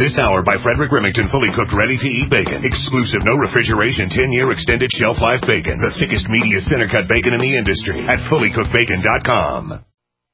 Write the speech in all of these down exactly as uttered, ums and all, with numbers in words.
This hour by Frederick Remington, fully cooked, ready-to-eat bacon. Exclusive, no refrigeration, ten-year extended shelf life bacon. The thickest, meatiest, center-cut bacon in the industry at fully cooked bacon dot com.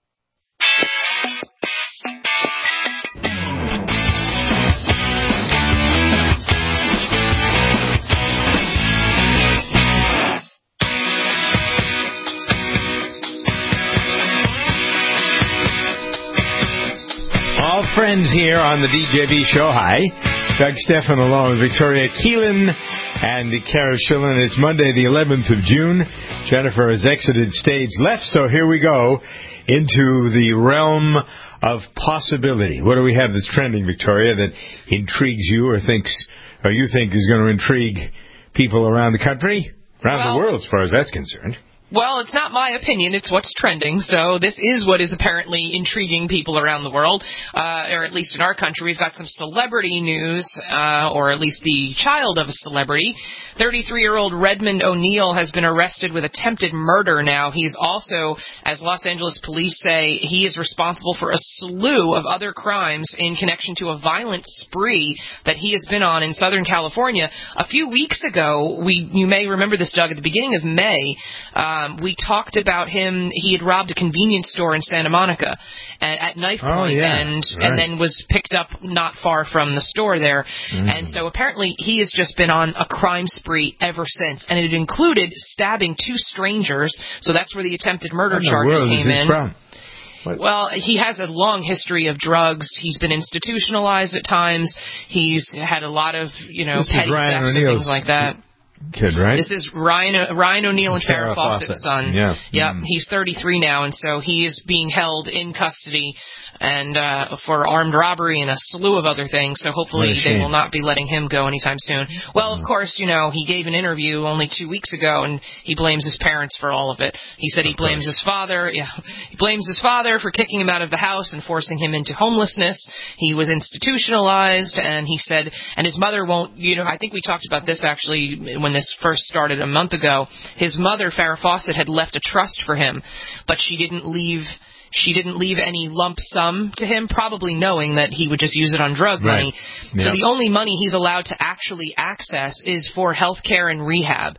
All friends here on the D J B Show. Hi. Doug Stephan along with Victoria Keelan and Kara Schillen. It's Monday, the eleventh of June. Jennifer has exited stage left, so here we go into the realm of possibility. What do we have that's trending, Victoria, that intrigues you or thinks or you think is going to intrigue people around the country, around well, the world, as far as that's concerned? Well, it's not my opinion. It's what's trending. So this is what is apparently intriguing people around the world, uh, or at least in our country. We've got some celebrity news, uh, or at least the child of a celebrity. thirty-three-year-old Redmond O'Neill has been arrested with attempted murder now. He's also, as Los Angeles police say, he is responsible for a slew of other crimes in connection to a violent spree that he has been on in Southern California. A few weeks ago, we you may remember this, Doug, at the beginning of May, um, we talked about him. He had robbed a convenience store in Santa Monica at, at knife point, oh, yeah. and, right. and then was picked up not far from the store there. Mm. And so apparently he has just been on a crime spree ever since, and it included stabbing two strangers, so that's where the attempted murder charges came in. What? Well, he has a long history of drugs. He's been institutionalized at times. He's had a lot of, you know, this petty thefts and things like that. Kid, right? This is Ryan, Ryan O'Neill and Farrah Fawcett's son. Yeah. Yep. Mm. He's thirty-three now, and so he is being held in custody and uh, for armed robbery and a slew of other things. So hopefully they will not be letting him go anytime soon. Well, of course, you know, he gave an interview only two weeks ago, and he blames his parents for all of it. He said he blames his father. Yeah, he blames his father for kicking him out of the house and forcing him into homelessness. He was institutionalized, and he said, and his mother won't, you know, I think we talked about this actually when this first started a month ago. His mother, Farrah Fawcett, had left a trust for him, but she didn't leave She didn't leave any lump sum to him, probably knowing that he would just use it on drug right. money. Yep. So the only money he's allowed to actually access is for health care and rehab.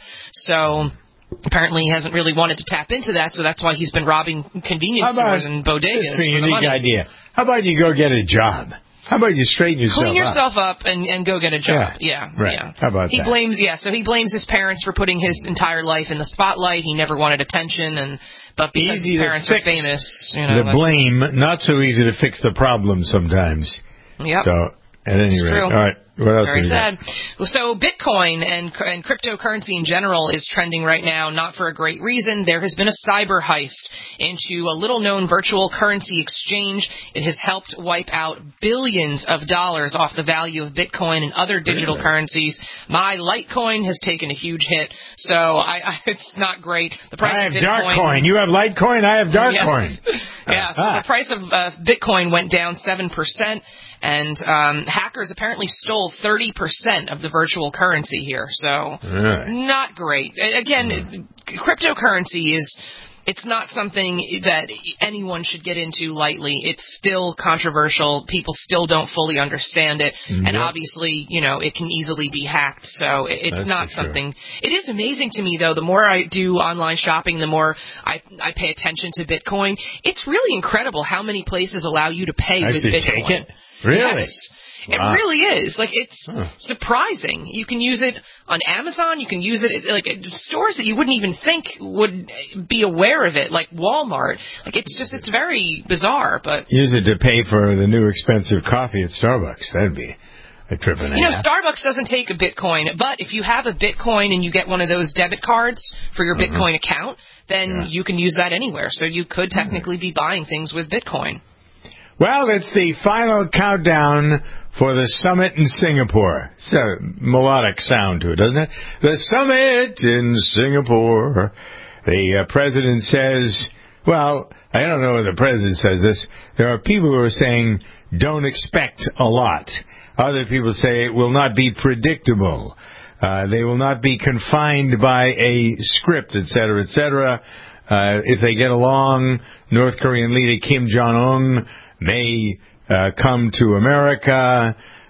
So apparently he hasn't really wanted to tap into that, so that's why he's been robbing convenience stores and bodegas for the money. Idea. How about you go get a job? How about you straighten yourself Clean yourself up, up and, and go get a job. Yeah, yeah. Right. yeah. How about he that? blames, yeah, so he blames his parents for putting his entire life in the spotlight. He never wanted attention, and but because easy his parents are famous, you know. The blame, not so easy to fix the problem sometimes. Yep. So, at any it's rate. True. All right. What else Very is sad. So Bitcoin and and cryptocurrency in general is trending right now, not for a great reason. There has been a cyber heist into a little-known virtual currency exchange. It has helped wipe out billions of dollars off the value of Bitcoin and other digital really? currencies. My Litecoin has taken a huge hit, so I, I, it's not great. The price I have of Bitcoin, Darkcoin. You have Litecoin. I have Darkcoin. Yes. Yeah, so the price of uh, Bitcoin went down seven percent. And um, hackers apparently stole thirty percent of the virtual currency here. So really? Not great. Again, mm. cryptocurrency is, it's not something that anyone should get into lightly. It's still controversial. People still don't fully understand it. Yep. And obviously, you know, it can easily be hacked. So it's That's not something. Sure. It is amazing to me, though. The more I do online shopping, the more I, I pay attention to Bitcoin. It's really incredible how many places allow you to pay I with Bitcoin. Take it? Really? Yes. Wow. It really is. Like, it's huh. surprising. You can use it on Amazon. You can use it at, like, stores that you wouldn't even think would be aware of it, like Walmart. Like, it's just, it's very bizarre, but... Use it to pay for the new expensive coffee at Starbucks. That'd be a trip and a half. You know, Starbucks doesn't take a Bitcoin, but if you have a Bitcoin and you get one of those debit cards for your uh-huh. Bitcoin account, then yeah. you can use that anywhere. So you could technically be buying things with Bitcoin. Well, it's the final countdown for the summit in Singapore. It's a melodic sound to it, doesn't it? The summit in Singapore. The uh, president says, well, I don't know if the president says this. There are people who are saying, don't expect a lot. Other people say it will not be predictable. Uh, they will not be confined by a script, et cetera, et cetera. Uh, if they get along, North Korean leader Kim Jong-un may uh, come to America.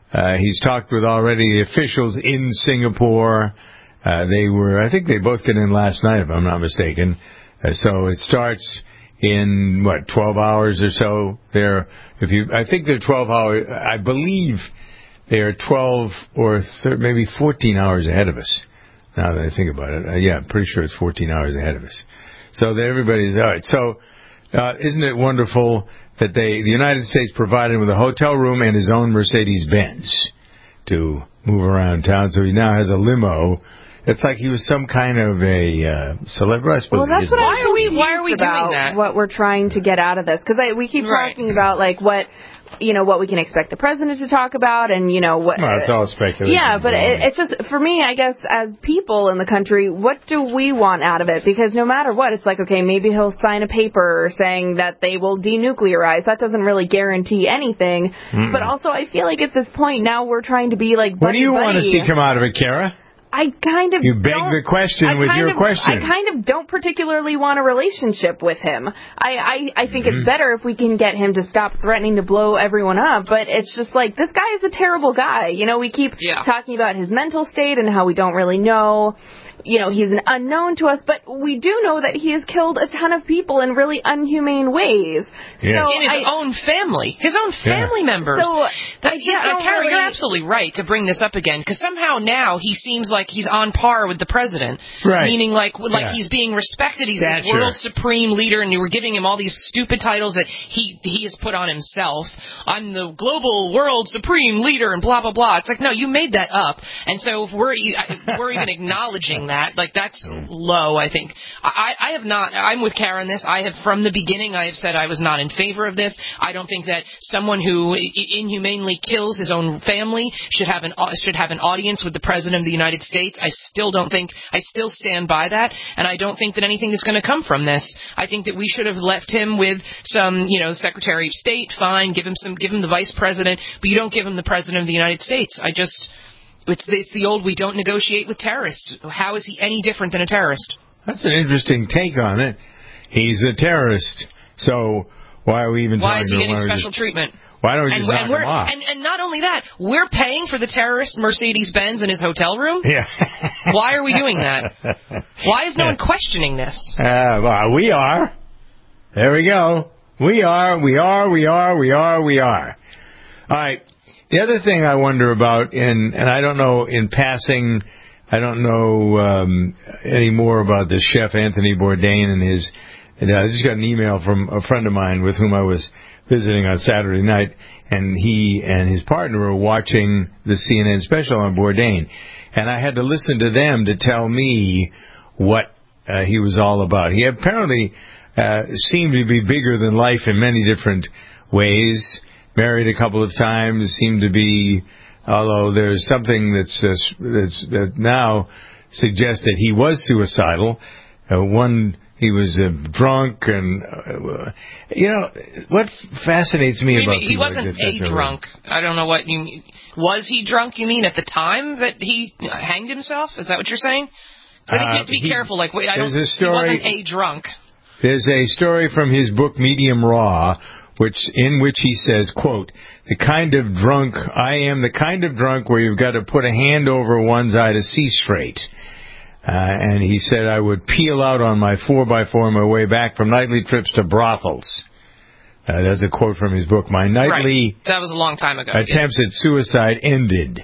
Uh, he's talked with already the officials in Singapore. Uh, they were, I think they both got in last night, if I'm not mistaken. Uh, so it starts in, what, twelve hours or so there. If you, I think they're twelve hours, I believe they're twelve or thir- maybe fourteen hours ahead of us. Now that I think about it. Uh, yeah, I'm pretty sure it's fourteen hours ahead of us. So that everybody's, all right. So, uh, isn't it wonderful that they, the United States provided him with a hotel room and his own Mercedes-Benz to move around town. So he now has a limo. It's like he was some kind of a uh, celebrity, I suppose. Well, that's what why I'm are we why are we doing that? What we're trying to get out of this, because we keep right. talking about like what you know what we can expect the president to talk about, and you know what. Well, it's all speculation. Yeah, but it, it's just for me, I guess, as people in the country, what do we want out of it? Because no matter what, it's like, okay, maybe he'll sign a paper saying that they will denuclearize. That doesn't really guarantee anything. Mm. But also, I feel like at this point now we're trying to be like. Buddy, what do you buddy. want to see come out of it, Kara? I kind of You beg don't, the question I with your of, question. I kind of don't particularly want a relationship with him. I, I, I think mm-hmm. it's better if we can get him to stop threatening to blow everyone up, but it's just like, this guy is a terrible guy. You know, we keep yeah. talking about his mental state and how we don't really know. You know, he's an unknown to us, but we do know that he has killed a ton of people in really unhumane ways. Yes. So in his I, own family, his own family yeah. members. So that, yeah, Kara, really... you're absolutely right to bring this up again, because somehow now he seems like he's on par with the president. Right. Meaning like like yeah. he's being respected. He's Stature. this world supreme leader, and you were giving him all these stupid titles that he he has put on himself. I'm the global world supreme leader, and blah blah blah. It's like, no, you made that up. And so if we're if we're even acknowledging that, like that's low, I think. I, I have not, I'm with Kara on this. I have, from the beginning, I have said I was not in favor of this. I don't think that someone who inhumanely kills his own family should have an should have an audience with the President of the United States. I still don't think, I still stand by that, and I don't think that anything is going to come from this. I think that we should have left him with some, you know, Secretary of State, fine, give him some, give him the Vice President, but you don't give him the President of the United States. I just... It's, it's the old, we don't negotiate with terrorists. How is he any different than a terrorist? That's an interesting take on it. He's a terrorist. So why are we even why talking is he getting special just, treatment? Why don't we and, just knock and we're, him off? And, and not only that, we're paying for the terrorist Mercedes-Benz in his hotel room? Yeah. Why are we doing that? Why is no one questioning this? Uh, well, we are. There we go. We are, we are, we are, we are, we are. All right. The other thing I wonder about, in, and I don't know, in passing, I don't know um, any more about the chef Anthony Bourdain and his, and I just got an email from a friend of mine with whom I was visiting on Saturday night, and he and his partner were watching the C N N special on Bourdain, and I had to listen to them to tell me what uh, he was all about. He apparently uh, seemed to be bigger than life in many different ways. Married a couple of times, seemed to be, although there's something that's, uh, that's that now suggests that he was suicidal. Uh, one, he was uh, drunk, and uh, you know what fascinates me Maybe about he people wasn't like a this, drunk. I don't know what you mean. Was he drunk? You mean at the time that he hanged himself? Is that what you're saying? So I think you have to be uh, he, careful. Like, wait, I don't. A story, he wasn't a drunk. There's a story from his book Medium Raw, which in which he says, quote, the kind of drunk, I am the kind of drunk where you've got to put a hand over one's eye to see straight. Uh, and he said, I would peel out on my four by four on my way back from nightly trips to brothels. Uh, that's a quote from his book. My nightly right. That was a long time ago. attempts yeah. at suicide ended.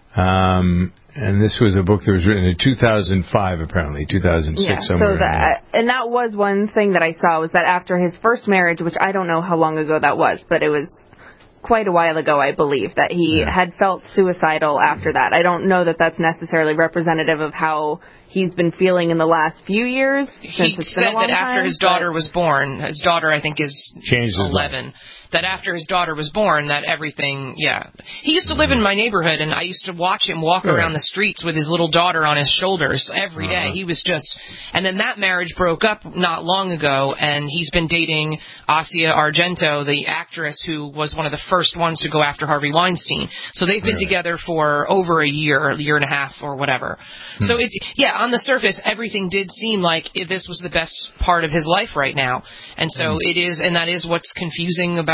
Um, and this was a book that was written in two thousand five, apparently, two thousand six, yeah, somewhere so that, and that was one thing that I saw, was that after his first marriage, which I don't know how long ago that was, but it was quite a while ago, I believe, that he yeah. had felt suicidal after that. I don't know that that's necessarily representative of how he's been feeling in the last few years. He said that after time, his daughter was born, his daughter, I think, is Changed eleven, that after his daughter was born, that everything, yeah. He used to live in my neighborhood, and I used to watch him walk Good. around the streets with his little daughter on his shoulders every day. Uh-huh. He was just, and then that marriage broke up not long ago, and he's been dating Asia Argento, the actress who was one of the first ones to go after Harvey Weinstein. So they've been really? together for over a year, a year and a half, or whatever. Hmm. So, it, yeah, on the surface, everything did seem like this was the best part of his life right now. And so hmm. it is, and that is what's confusing about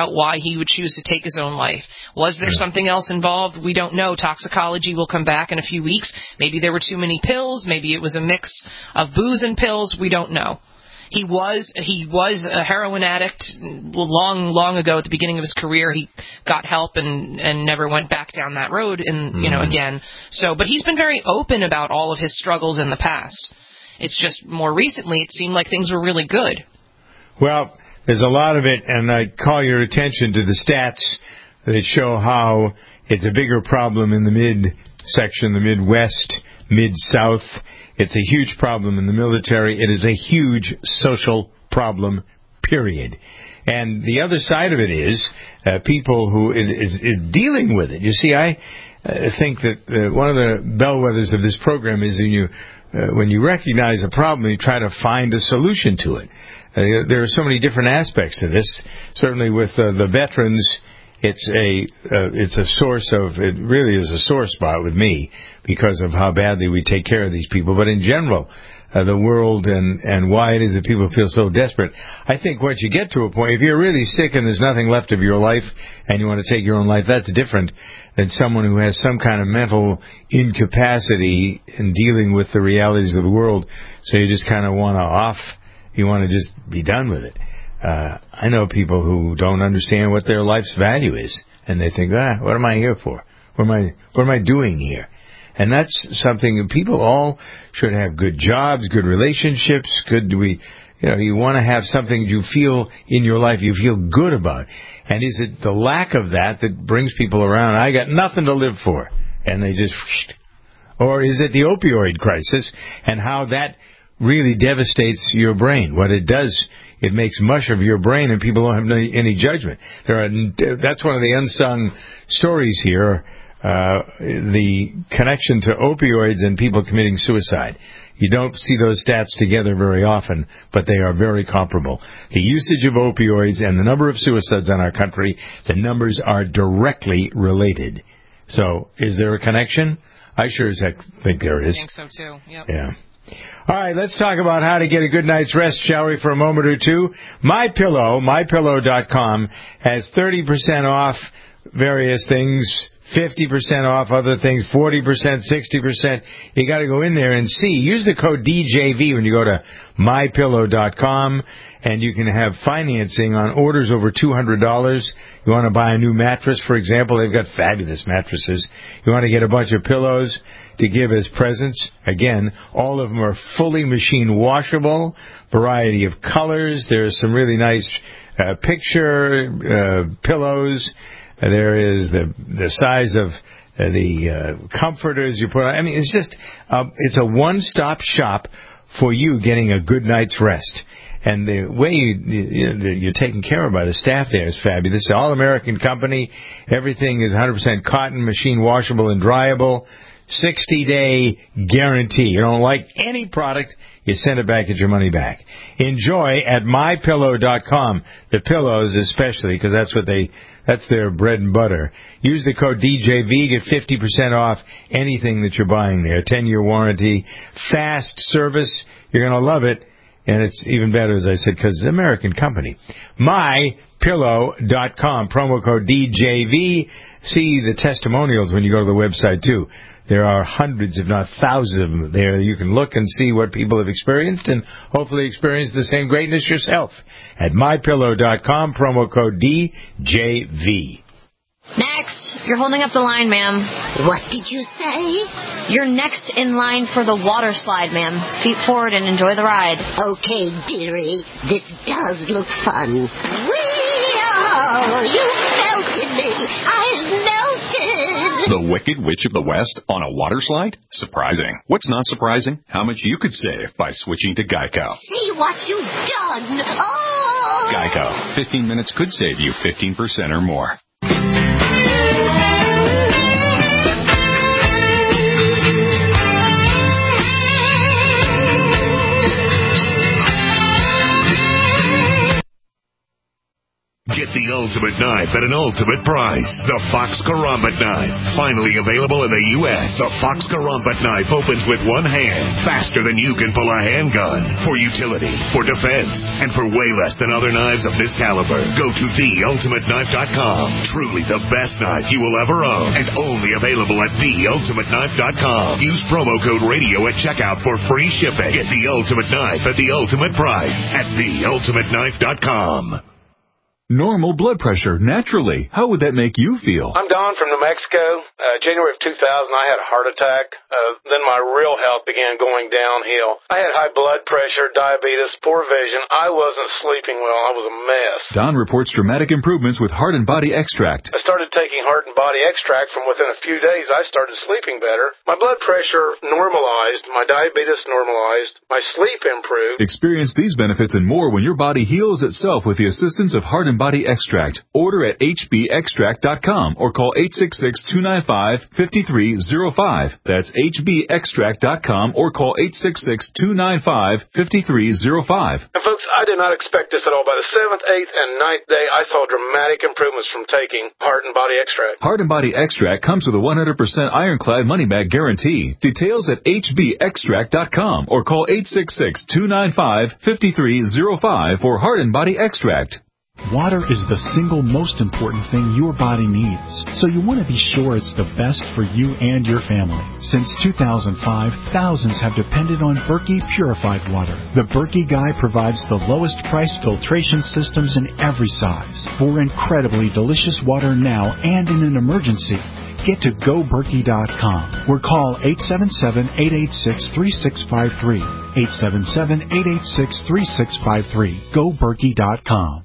out why he would choose to take his own life. Was there something else involved? We don't know. Toxicology will come back in a few weeks. Maybe there were too many pills. Maybe it was a mix of booze and pills. We don't know. He was he was a heroin addict long, long ago at the beginning of his career. He got help and, and never went back down that road, and you know, again. So, but he's been very open about all of his struggles in the past. It's just more recently it seemed like things were really good. Well, there's a lot of it, and I call your attention to the stats that show how it's a bigger problem in the mid-section, the Midwest, Mid-South. It's a huge problem in the military. It is a huge social problem, period. And the other side of it is uh, people who is, is dealing with it. You see, I uh, think that uh, one of the bellwethers of this program is when you, uh, when you recognize a problem, you try to find a solution to it. Uh, there are so many different aspects to this. Certainly with uh, the veterans, it's a uh, it's a source of, it really is a sore spot with me because of how badly we take care of these people. But in general, uh, the world and, and why it is that people feel so desperate. I think once you get to a point, if you're really sick and there's nothing left of your life and you want to take your own life, that's different than someone who has some kind of mental incapacity in dealing with the realities of the world. So you just kind of want to off, you want to just be done with it. Uh, I know people who don't understand what their life's value is, and they think, ah, what am I here for? What am I, what am I doing here? And that's something that people all should have good jobs, good relationships, good, we, you know, you want to have something you feel in your life you feel good about. And is it the lack of that that brings people around, I got nothing to live for, and they just, or is it the opioid crisis and how that really devastates your brain? What it does, it makes mush of your brain, and people don't have any, any judgment. There are, that's one of the unsung stories here, uh, the connection to opioids and people committing suicide. You don't see those stats together very often, but they are very comparable. The usage of opioids and the number of suicides in our country, the numbers are directly related. So, is there a connection? I sure as heck think there is. I think so, too. Yep. Yeah. All right, let's talk about how to get a good night's rest, shall we, for a moment or two. MyPillow, my pillow dot com, has thirty percent off various things, fifty percent off other things, forty percent, sixty percent. You got to go in there and see. Use the code D J V when you go to my pillow dot com, and you can have financing on orders over two hundred dollars. You want to buy a new mattress, for example. They've got fabulous mattresses. You want to get a bunch of pillows to give as presents. Again, all of them are fully machine washable, variety of colors. There's some really nice uh, picture uh, pillows. Uh, there is the the size of uh, the uh, comforters you put on. I mean, it's just uh, it's a one-stop shop for you getting a good night's rest. And the way you, you, you're taken care of by the staff there is fabulous. It's an all-American company. Everything is one hundred percent cotton, machine washable and dryable. sixty-day guarantee. You don't like any product, you send it back, get your money back. Enjoy at my pillow dot com. The pillows especially, because that's what they, that's their bread and butter. Use the code D J V, get fifty percent off anything that you're buying there. ten-year warranty, fast service. You're going to love it. And it's even better, as I said, because it's an American company. my pillow dot com, promo code D J V. See the testimonials when you go to the website, too. There are hundreds, if not thousands of them there. You can look and see what people have experienced and hopefully experience the same greatness yourself. At my pillow dot com, promo code D J V. Next. You're holding up the line, ma'am. What did you say? You're next in line for the water slide, ma'am. Feet forward and enjoy the ride. Okay, dearie. This does look fun. Whee-oh! You melted me. I melted. The Wicked Witch of the West on a water slide? Surprising. What's not surprising? How much you could save by switching to Geico. See what you've done. Oh! Geico. fifteen minutes could save you fifteen percent or more. Get the ultimate knife at an ultimate price. The Fox Karambit knife. Finally available in the U S. The Fox Karambit knife opens with one hand, faster than you can pull a handgun. For utility, for defense, and for way less than other knives of this caliber. Go to the ultimate knife dot com. Truly the best knife you will ever own, and only available at the ultimate knife dot com. Use promo code radio at checkout for free shipping. Get the ultimate knife at the ultimate price at the ultimate knife dot com. Normal blood pressure, naturally. How would that make you feel? I'm Don from New Mexico. Uh, January of two thousand, I had a heart attack. Uh, then my real health began going downhill. I had high blood pressure, diabetes, poor vision. I wasn't sleeping well. I was a mess. Don reports dramatic improvements with Heart and Body Extract. I started taking Heart and Body Extract. From within a few days, I started sleeping better. My blood pressure normalized. My diabetes normalized. My sleep improved. Experience these benefits and more when your body heals itself with the assistance of Heart and Body Extract. Order at H B extract dot com or call eight six six, two nine five, five three zero five. That's H B extract dot com or call eight six six, two nine five, five three zero five. And folks, I did not expect this at all. By the seventh, eighth, and ninth day, I saw dramatic improvements from taking Heart and Body Extract. Heart and Body Extract comes with a one hundred percent ironclad money-back guarantee. Details at H B extract dot com or call eight six six, two nine five, five three zero five for Heart and Body Extract. Water is the single most important thing your body needs, so you want to be sure it's the best for you and your family. Since two thousand five, thousands have depended on Berkey purified water. The Berkey Guy provides the lowest price filtration systems in every size for incredibly delicious water now and in an emergency. Get to go berkey dot com or call eight seven seven, eight eight six, three six five three. eight seven seven, eight eight six, three six five three. go berkey dot com.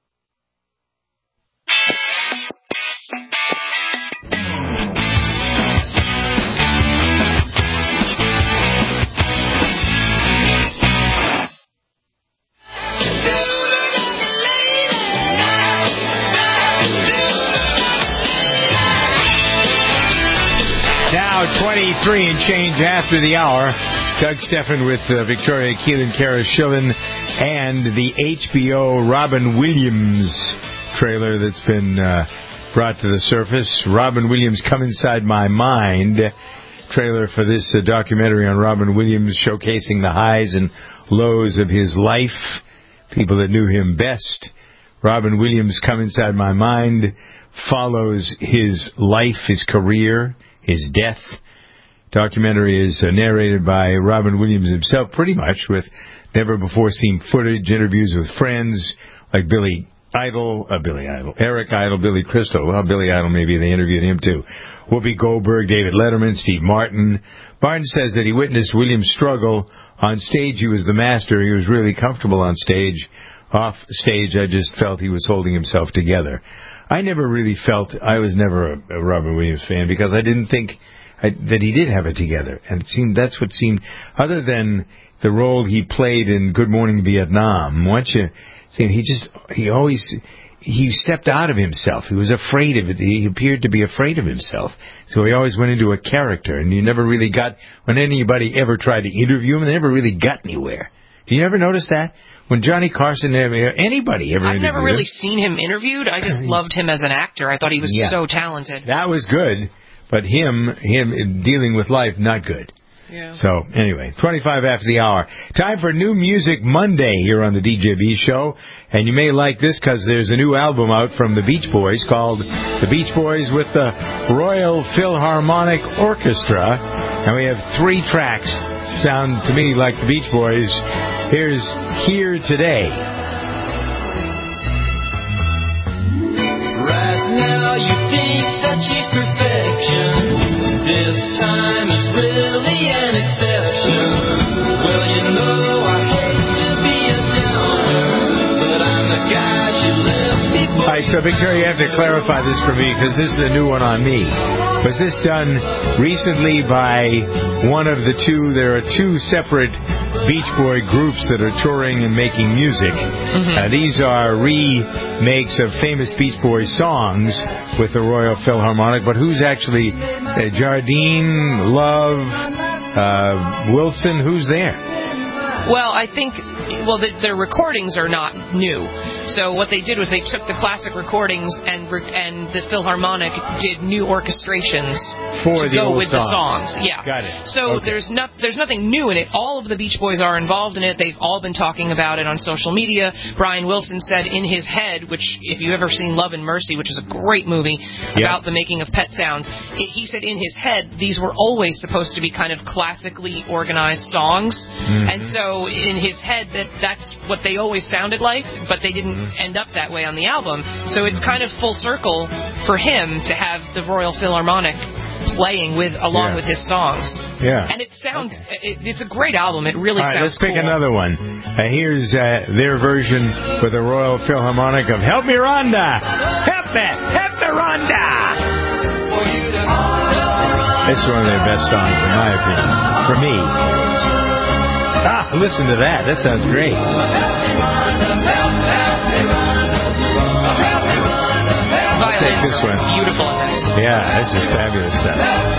twenty-three and change after the hour. Doug Steffen with uh, Victoria Keelan, Kara Schillen, and the H B O Robin Williams trailer that's been uh, brought to the surface. Robin Williams, Come Inside My Mind trailer for this uh, documentary on Robin Williams, showcasing the highs and lows of his life, people that knew him best. Robin Williams, Come Inside My Mind follows his life, his career, his death. Documentary is uh, narrated by Robin Williams himself, pretty much, with never-before-seen footage, interviews with friends like Billy Idol, uh, Billy Idol, Eric Idle, Billy Crystal. Well, Billy Idol, maybe they interviewed him too. Whoopi Goldberg, David Letterman, Steve Martin. Martin says that he witnessed Williams' struggle. On stage, he was the master. He was really comfortable on stage. Off stage, I just felt he was holding himself together. I never really felt, I was never a, a Robin Williams fan because I didn't think I, that he did have it together. And it seemed, that's what seemed, other than the role he played in Good Morning Vietnam, once you see, he just, he always, he stepped out of himself. He was afraid of it. He appeared to be afraid of himself. So he always went into a character, and you never really got, when anybody ever tried to interview him, they never really got anywhere. Do you ever notice that? When Johnny Carson, anybody ever I've interviewed never really him, seen him interviewed. I just loved him as an actor. I thought he was yeah. so talented. That was good, but him, him dealing with life, not good. Yeah. So, anyway, twenty-five after the hour. Time for New Music Monday here on the D J B Show. And you may like this because there's a new album out from the Beach Boys called The Beach Boys with the Royal Philharmonic Orchestra. And we have three tracks. Sound to me like the Beach Boys. Here's Here Today. Right now you think that she's perfection. This time is really an exception. Well, you know I hate to be a downer, but I'm the guy she left before. All right, so Victoria, you have to clarify this for me because this is a new one on me. Was this done recently by one of the two? There are two separate Beach Boy groups that are touring and making music. Mm-hmm. Uh, these are remakes of famous Beach Boy songs with the Royal Philharmonic. But who's actually uh, Jardine, Love, uh, Wilson? Who's there? Well, I think well, the, their recordings are not new. So what they did was they took the classic recordings and and the Philharmonic did new orchestrations for to the go old with songs. the songs. Yeah, got it. So okay. there's not there's nothing new in it. All of the Beach Boys are involved in it. They've all been talking about it on social media. Brian Wilson said in his head, which if you've ever seen Love and Mercy, which is a great movie yeah. about the making of Pet Sounds, it, he said in his head these were always supposed to be kind of classically organized songs, mm-hmm. and so in his head that that's what they always sounded like, but they didn't mm-hmm. end up that way on the album. So it's kind of full circle for him to have the Royal Philharmonic playing with along yeah. with his songs. Yeah. And it sounds okay. it, it's a great album. It really All right, sounds let's pick cool. another one. Uh, here's uh, their version with the Royal Philharmonic of Help Me Rhonda. Help me, help me Rhonda. It's one of their best songs in my opinion. For me. Ah, listen to that. That sounds great. Violins this one. Beautiful in this. Yeah, this is fabulous stuff.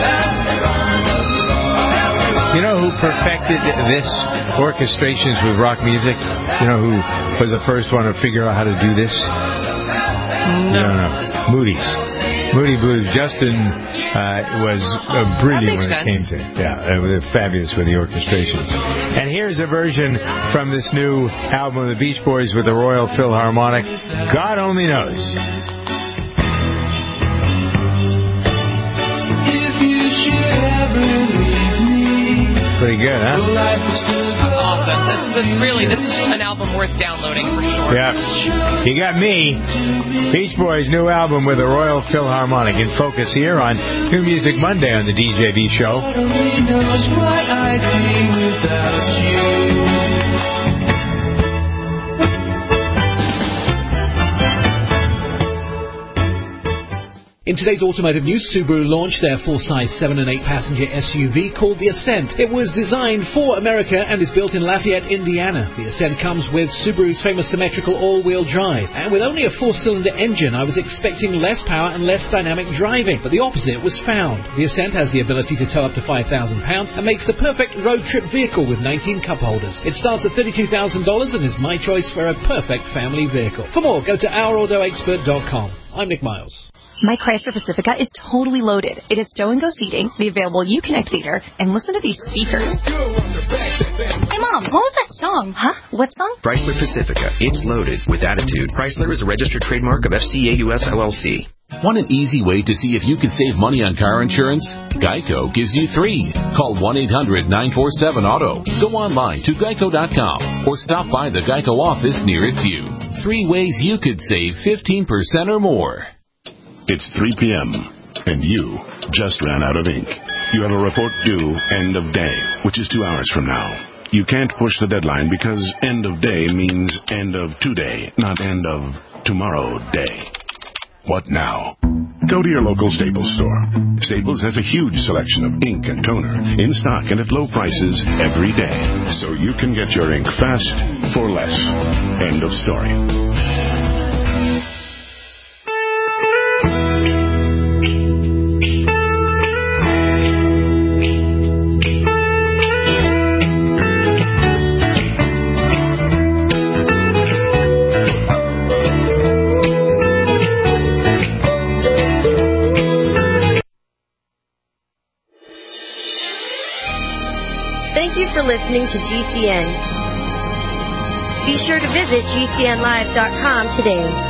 You know who perfected this orchestrations with rock music? You know who was the first one to figure out how to do this? No. No, no. Moody's. Moody Blues. Justin uh, was uh, brilliant when sense. it came to it. Yeah, uh, they're fabulous with the orchestrations. And here's a version from this new album of the Beach Boys with the Royal Philharmonic. God Only Knows. Pretty good, huh? Awesome. This is the, really, this is an album worth downloading for sure. Yeah. You got me. Beach Boys' new album with the Royal Philharmonic in focus here on New Music Monday on the D J B Show. In today's automotive news, Subaru launched their full-size seven and eight passenger S U V called the Ascent. It was designed for America and is built in Lafayette, Indiana. The Ascent comes with Subaru's famous symmetrical all-wheel drive. And with only a four-cylinder engine, I was expecting less power and less dynamic driving. But the opposite was found. The Ascent has the ability to tow up to five thousand pounds and makes the perfect road trip vehicle with nineteen cup holders. It starts at thirty-two thousand dollars and is my choice for a perfect family vehicle. For more, go to our auto expert dot com. I'm Nick Miles. My Chrysler Pacifica is totally loaded. It has stow-and-go seating, the available Uconnect theater, and listen to these speakers. Hey, Mom, what was that song? Huh? What song? Chrysler Pacifica. It's loaded with attitude. Chrysler is a registered trademark of F C A U S L L C. Want an easy way to see if you can save money on car insurance? Geico gives you three. Call one eight hundred nine four seven auto. Go online to geico dot com or stop by the Geico office nearest you. Three ways you could save fifteen percent or more. It's three p.m. and you just ran out of ink. You have a report due end of day, which is two hours from now. You can't push the deadline because end of day means end of today, not end of tomorrow day. What now? Go to your local Staples store. Staples has a huge selection of ink and toner in stock and at low prices every day. So you can get your ink fast for less. End of story. Thank you for listening to G C N. Be sure to visit G C N live dot com today.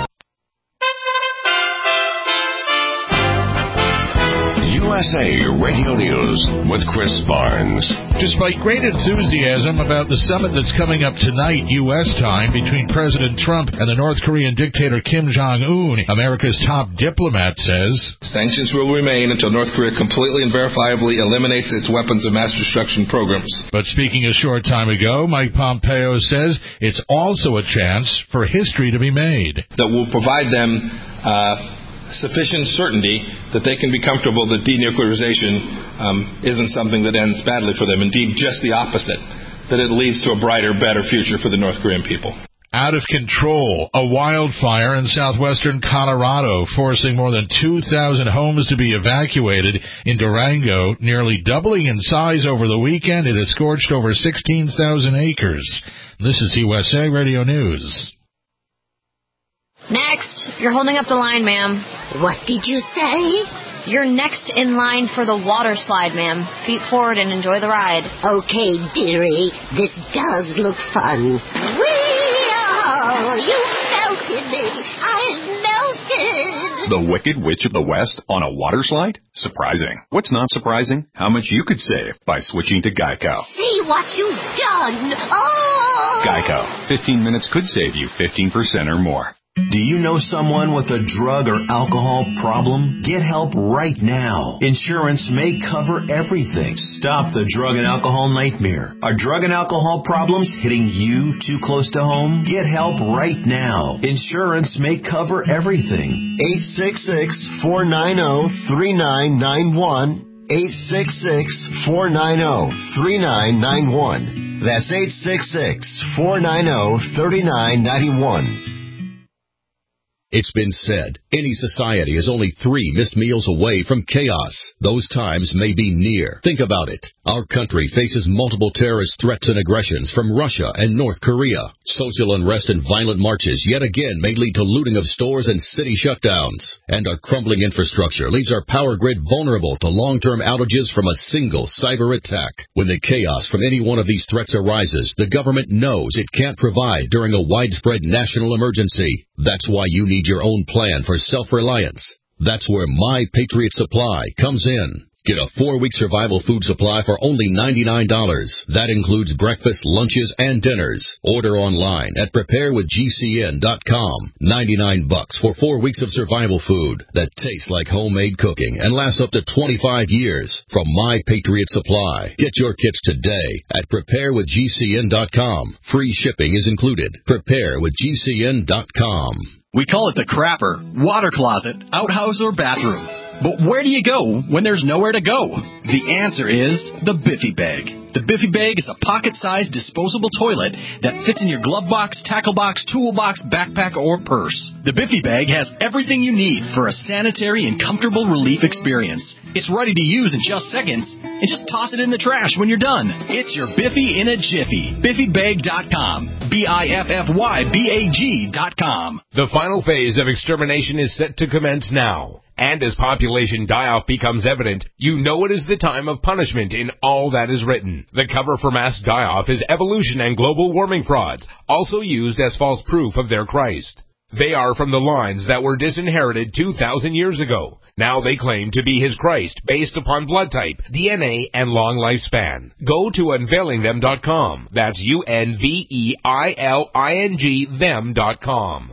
U S A Radio News with Chris Barnes. Despite great enthusiasm about the summit that's coming up tonight, U S time, between President Trump and the North Korean dictator Kim Jong-un, America's top diplomat says, sanctions will remain until North Korea completely and verifiably eliminates its weapons of mass destruction programs. But speaking a short time ago, Mike Pompeo says it's also a chance for history to be made. That will provide them uh, sufficient certainty that they can be comfortable that denuclearization um, isn't something that ends badly for them. Indeed, just the opposite, that it leads to a brighter, better future for the North Korean people. Out of control, a wildfire in southwestern Colorado, forcing more than two thousand homes to be evacuated in Durango, nearly doubling in size over the weekend. It has scorched over sixteen thousand acres. This is U S A Radio News. Next. You're holding up the line, ma'am. What did you say? You're next in line for the water slide, ma'am. Feet forward and enjoy the ride. Okay, dearie. This does look fun. Whee-oh! You melted me. I melted. The Wicked Witch of the West on a water slide? Surprising. What's not surprising? How much you could save by switching to Geico. See what you've done. Oh! Geico. fifteen minutes could save you fifteen percent or more. Do you know someone with a drug or alcohol problem? Get help right now. Insurance may cover everything. Stop the drug and alcohol nightmare. Are drug and alcohol problems hitting you too close to home? Get help right now. Insurance may cover everything. eight six six, four nine zero, three nine nine one. eight six six, four nine zero, three nine nine one. That's eight six six, four nine zero, three nine nine one. It's been said, any society is only three missed meals away from chaos. Those times may be near. Think about it. Our country faces multiple terrorist threats and aggressions from Russia and North Korea. Social unrest and violent marches yet again may lead to looting of stores and city shutdowns. And our crumbling infrastructure leaves our power grid vulnerable to long-term outages from a single cyber attack. When the chaos from any one of these threats arises, the government knows it can't provide during a widespread national emergency. That's why you need your own plan for self-reliance. That's where My Patriot Supply comes in. Get a four-week survival food supply for only ninety-nine dollars. That includes breakfast, lunches, and dinners. Order online at prepare with G C N dot com. ninety-nine bucks for four weeks of survival food that tastes like homemade cooking and lasts up to twenty-five years. From My Patriot Supply. Get your kits today at prepare with G C N dot com. Free shipping is included. prepare with G C N dot com. We call it the crapper, water closet, outhouse, or bathroom. But where do you go when there's nowhere to go? The answer is the Biffy Bag. The Biffy Bag is a pocket-sized disposable toilet that fits in your glove box, tackle box, toolbox, backpack, or purse. The Biffy Bag has everything you need for a sanitary and comfortable relief experience. It's ready to use in just seconds, and just toss it in the trash when you're done. It's your Biffy in a jiffy. Biffy Bag dot com. B I F F Y B A G dot com. The final phase of extermination is set to commence now. And as population die-off becomes evident, you know it is the time of punishment in all that is written. The cover for mass die-off is evolution and global warming frauds, also used as false proof of their Christ. They are from the lines that were disinherited two thousand years ago. Now they claim to be his Christ based upon blood type, D N A, and long lifespan. Go to unveiling them dot com. That's U N V E I L I N G them dot com.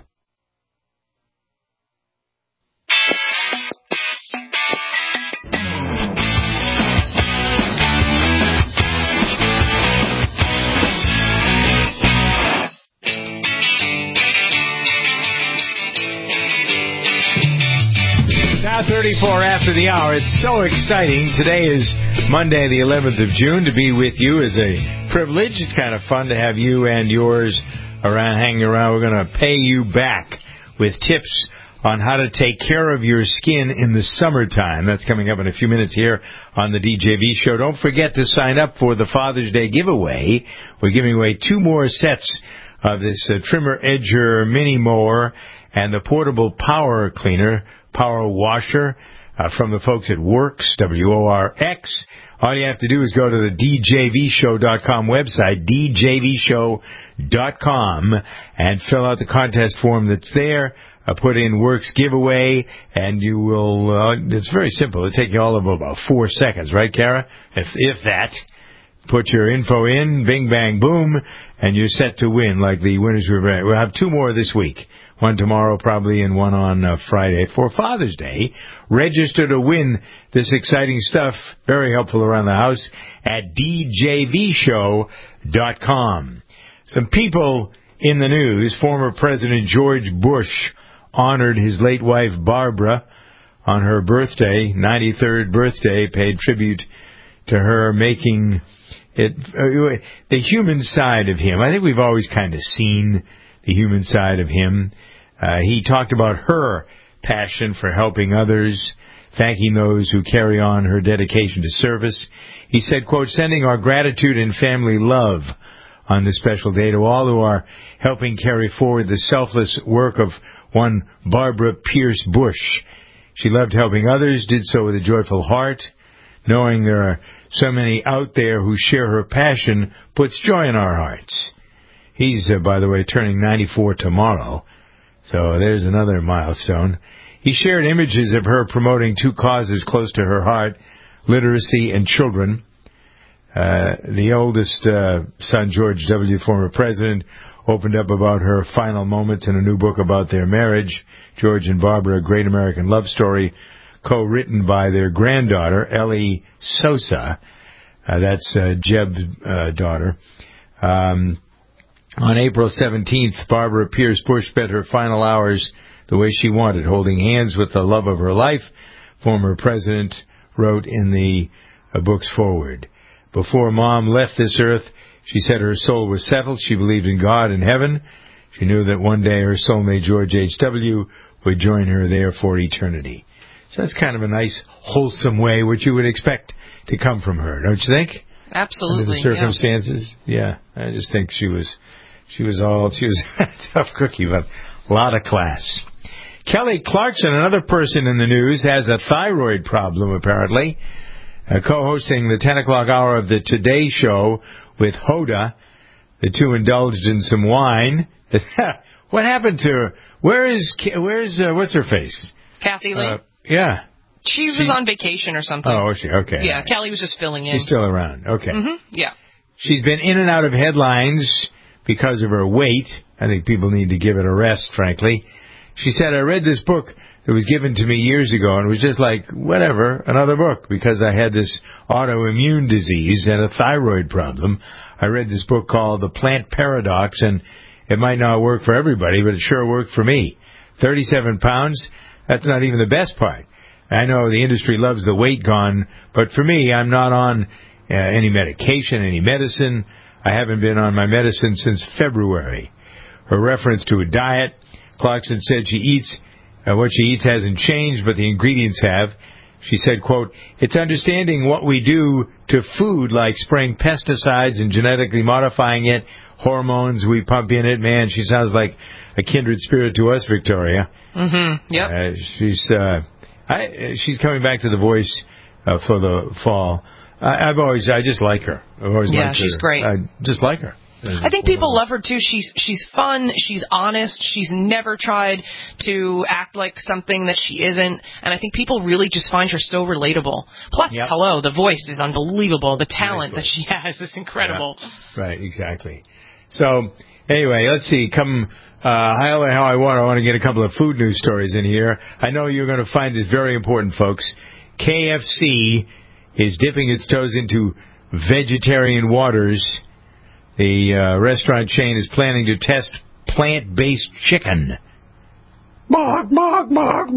Now thirty-four after the hour. It's so exciting. Today is Monday, the eleventh of June. To be with you is a privilege. It's kind of fun to have you and yours around, hanging around. We're going to pay you back with tips on how to take care of your skin in the summertime. That's coming up in a few minutes here on the D J V Show. Don't forget to sign up for the Father's Day giveaway. We're giving away two more sets of this uh, trimmer edger mini mower and the portable power cleaner, power washer, uh, from the folks at Works, W O R X. All you have to do is go to the D J V show dot com website, D J V show dot com, and fill out the contest form that's there. Uh, put in Works giveaway, and you will, uh, it's very simple. It'll take you all of about four seconds, right, Kara? If, if that. Put your info in, bing, bang, boom, and you're set to win like the winners we've had. We'll have two more this week. One tomorrow probably and one on uh, Friday for Father's Day. Register to win this exciting stuff, very helpful around the house, at D J V show dot com. Some people in the news. Former President George Bush honored his late wife Barbara on her birthday, ninety-third birthday, paid tribute to her, making it uh, the human side of him. I think we've always kind of seen the human side of him. Uh, he talked about her passion for helping others, thanking those who carry on her dedication to service. He said, quote, sending our gratitude and family love on this special day. To all who are helping carry forward the selfless work of one Barbara Pierce Bush. She loved helping others, did so with a joyful heart. Knowing there are so many out there who share her passion puts joy in our hearts. He's, uh, by the way, turning ninety-four tomorrow, so there's another milestone. He shared images of her promoting two causes close to her heart, literacy and children. Uh, the oldest uh, son, George W., former president, opened up about her final moments in a new book about their marriage, George and Barbara, A Great American Love Story, co-written by their granddaughter, Ellie Sosa. Uh, that's uh, Jeb's uh, daughter. Um, on April seventeenth, Barbara Pierce Bush spent her final hours the way she wanted, holding hands with the love of her life, former president wrote in the uh, book's foreword. Before Mom left this earth, she said her soul was settled. She believed in God and heaven. She knew that one day her soulmate, George H W, would join her there for eternity. So that's kind of a nice, wholesome way, which you would expect to come from her, don't you think? Absolutely. Under the circumstances, yeah. yeah. I just think she was, she was all, she was a tough cookie, but a lot of class. Kelly Clarkson, another person in the news, has a thyroid problem, apparently. Uh, co-hosting the ten o'clock hour of the Today Show with Hoda, the two indulged in some wine. What happened to her? Where is, where's, uh, what's her face? Kathy Lee? Uh, yeah. She was she, on vacation or something. Oh, was she? Okay. Yeah, Kelly was just filling in. She's still around. Okay. Mm-hmm. Yeah. She's been in and out of headlines because of her weight. I think people need to give it a rest, frankly. She said, I read this book that was given to me years ago, and it was just like, whatever, another book, because I had this autoimmune disease and a thyroid problem. I read this book called The Plant Paradox, and it might not work for everybody, but it sure worked for me. thirty-seven pounds, that's not even the best part. I know the industry loves the weight gone, but for me, I'm not on uh, any medication, any medicine. I haven't been on my medicine since February. Her reference to a diet, Clarkson said she eats, uh, what she eats hasn't changed, but the ingredients have. She said, quote, it's understanding what we do to food, like spraying pesticides and genetically modifying it, hormones we pump in it. Man, she sounds like a kindred spirit to us, Victoria. Mm-hmm. Yep. Uh, she's, uh, I, she's coming back to The Voice uh, for the fall. I, I've always, I just like her. I've always yeah, liked her. she's great. I just like her. I think people love her too. She's she's fun. She's honest. She's never tried to act like something that she isn't. And I think people really just find her so relatable. Plus, yep. hello, the voice is unbelievable. The talent that she has is incredible. Yeah. Right, exactly. So anyway, let's see. Come uh, how how I want. I want to get a couple of food news stories in here. I know you're going to find this very important, folks. K F C is dipping its toes into vegetarian waters. The uh, restaurant chain is planning to test plant-based chicken. Bark, bark, bark,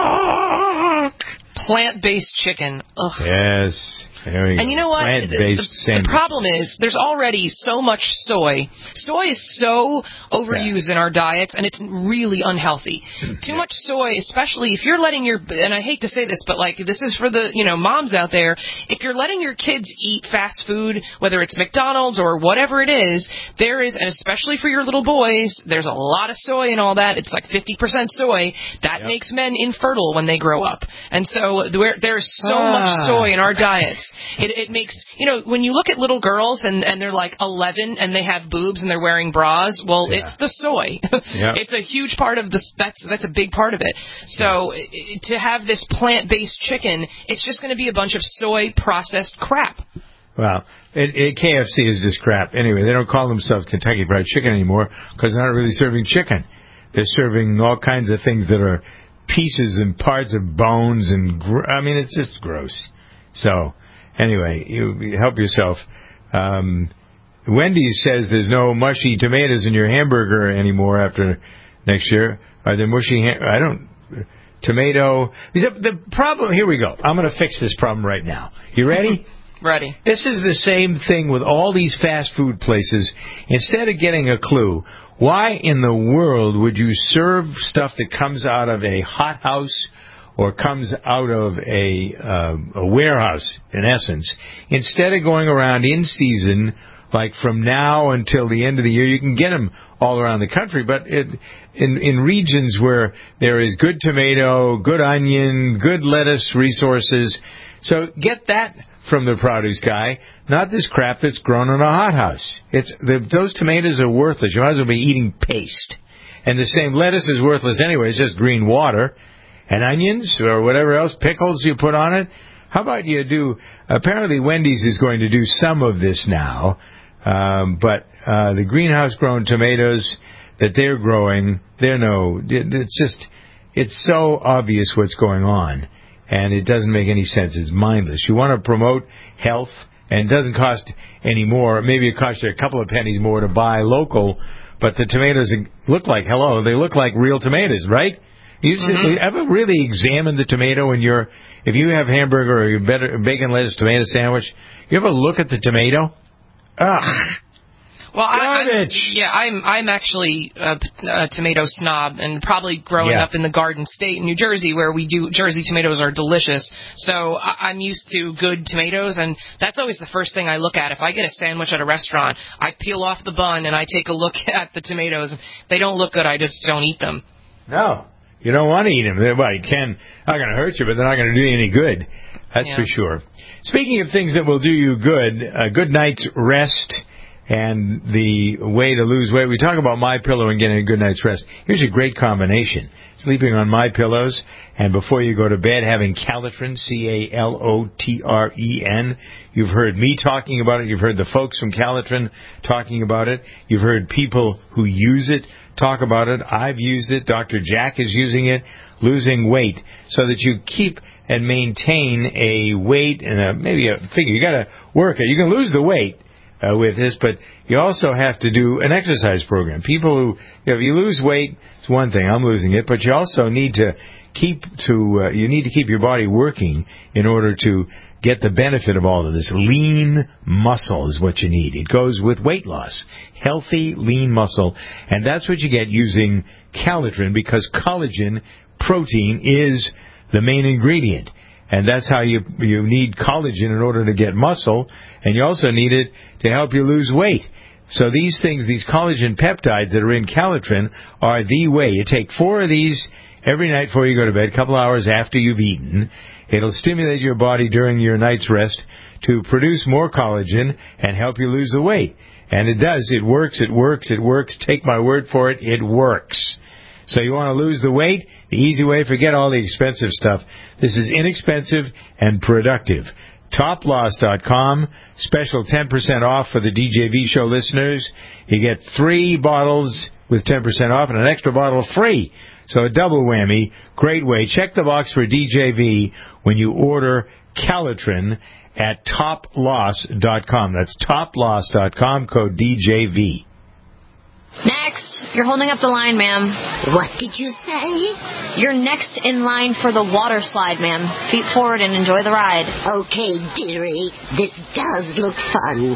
bark. Plant-based chicken. Ugh. Yes. There we and go. you know what? Plant-based the, the problem is there's already so much soy. Soy is so overused yeah. in our diets, and it's really unhealthy. Too yeah. much soy, especially if you're letting your, and I hate to say this, but like this is for the, you know, moms out there, if you're letting your kids eat fast food, whether it's McDonald's or whatever it is, there is, and especially for your little boys, there's a lot of soy and all that. It's like fifty percent soy. That yep. makes men infertile when they grow up. And so there, there's so ah. much soy in our diets. It, it makes, you know, when you look at little girls and, and they're like eleven and they have boobs and they're wearing bras, well, yeah. it's the soy. Yep. It's a huge part of this. That's that's a big part of it. So yeah. it, to have this plant-based chicken, it's just going to be a bunch of soy processed crap. Well, it, it, K F C is just crap. Anyway, they don't call themselves Kentucky Fried Chicken anymore because they're not really serving chicken. They're serving all kinds of things that are pieces and parts of bones and, gr- I mean, it's just gross. So... Anyway, you help yourself. Um, Wendy's says there's no mushy tomatoes in your hamburger anymore after next year. Are there mushy? Ha- I don't. Tomato. The, the problem. Here we go. I'm going to fix this problem right now. You ready? Ready. This is the same thing with all these fast food places. Instead of getting a clue, why in the world would you serve stuff that comes out of a hothouse or comes out of a, uh, a warehouse, in essence, instead of going around in season like from now until the end of the year. You can get them all around the country, but it, in in regions where there is good tomato, good onion, good lettuce resources. So get that from the produce guy, not this crap that's grown in a hothouse. It's the, those tomatoes are worthless. You might as well be eating paste. And the same lettuce is worthless anyway. It's just green water. And onions or whatever else, pickles you put on it. How about you do, apparently Wendy's is going to do some of this now, um, but uh, the greenhouse-grown tomatoes that they're growing, they're no, it's just, it's so obvious what's going on. And it doesn't make any sense. It's mindless. You want to promote health, and it doesn't cost any more. Maybe it costs you a couple of pennies more to buy local, but the tomatoes look like, hello, they look like real tomatoes, right? You mm-hmm. ever really examine the tomato in your, if you have hamburger or your bacon, lettuce, tomato sandwich, you ever look at the tomato? Ugh. Well, I, I'm, yeah, I'm I'm actually a, a tomato snob, and probably growing yeah. up in the Garden State in New Jersey, where we do Jersey tomatoes are delicious. So I, I'm used to good tomatoes, and that's always the first thing I look at. If I get a sandwich at a restaurant, I peel off the bun and I take a look at the tomatoes. If they don't look good, I just don't eat them. No, you don't want to eat them. They're, well, you can, not going to hurt you, but they're not going to do you any good. That's yeah. for sure. Speaking of things that will do you good, a good night's rest. And the way to lose weight, we talk about MyPillow and getting a good night's rest. Here's a great combination. Sleeping on MyPillows, and before you go to bed, having Calitrin, C A L O T R E N. You've heard me talking about it. You've heard the folks from Calitrin talking about it. You've heard people who use it talk about it. I've used it. Doctor Jack is using it. Losing weight so that you keep and maintain a weight and a, maybe a figure. You got to work it. You can lose the weight. Uh, with this, but you also have to do an exercise program. People who, you know, if you lose weight, it's one thing. I'm losing it, but you also need to keep to uh, you need to keep your body working in order to get the benefit of all of this. Lean muscle is what you need. It goes with weight loss. Healthy, lean muscle, and that's what you get using Calitrin, because collagen protein is the main ingredient. And that's how you you need collagen in order to get muscle, and you also need it to help you lose weight. So these things, these collagen peptides that are in Calitrin, are the way. You take four of these every night before you go to bed, a couple hours after you've eaten. It'll stimulate your body during your night's rest to produce more collagen and help you lose the weight. And it does. It works, it works, it works. Take my word for it, it works. So you want to lose the weight? The easy way, forget all the expensive stuff. This is inexpensive and productive. Top Loss dot com, special ten percent off for the D J V show listeners. You get three bottles with ten percent off and an extra bottle free. So a double whammy. Great way. Check the box for D J V when you order Calitrin at Top Loss dot com. That's Top Loss dot com, code D J V. Next. You're holding up the line, ma'am. What did you say? You're next in line for the water slide, ma'am. Feet forward and enjoy the ride. Okay, dearie. This does look fun.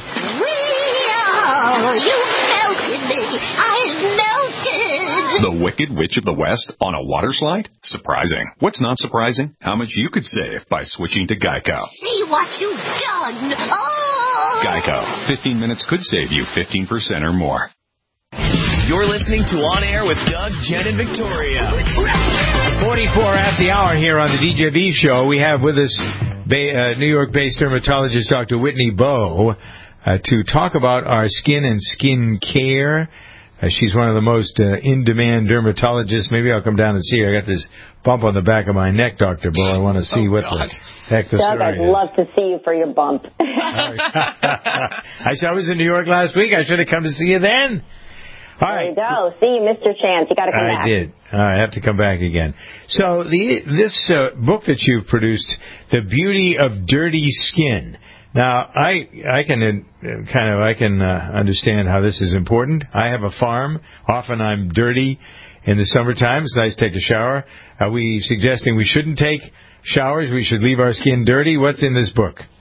Whee-oh, you melted me. I melted. The Wicked Witch of the West on a water slide? Surprising. What's not surprising? How much you could save by switching to Geico. See what you've done. Oh! Geico. fifteen minutes could save you fifteen percent or more. You're listening to On Air with Doug, Jen, and Victoria. forty-four at the hour here on the D J V show. We have with us Bay, uh, New York-based dermatologist Doctor Whitney Bowe uh, to talk about our skin and skin care. Uh, she's one of the most uh, in-demand dermatologists. Maybe I'll come down and see her. I got this bump on the back of my neck, Doctor Bowe. I want to see oh, what God. the heck the Doug, story I'd is. love to see you for your bump. I said I was in New York last week. I should have come to see you then. All there right. you go. See, you missed your chance. You got to come I back. I did. I have to come back again. So the this uh, book that you've produced, The Beauty of Dirty Skin. Now, I I can uh, kind of I can uh, understand how this is important. I have a farm. Often I'm dirty in the summertime. It's nice to take a shower. Are we suggesting we shouldn't take showers? We should leave our skin dirty? What's in this book? So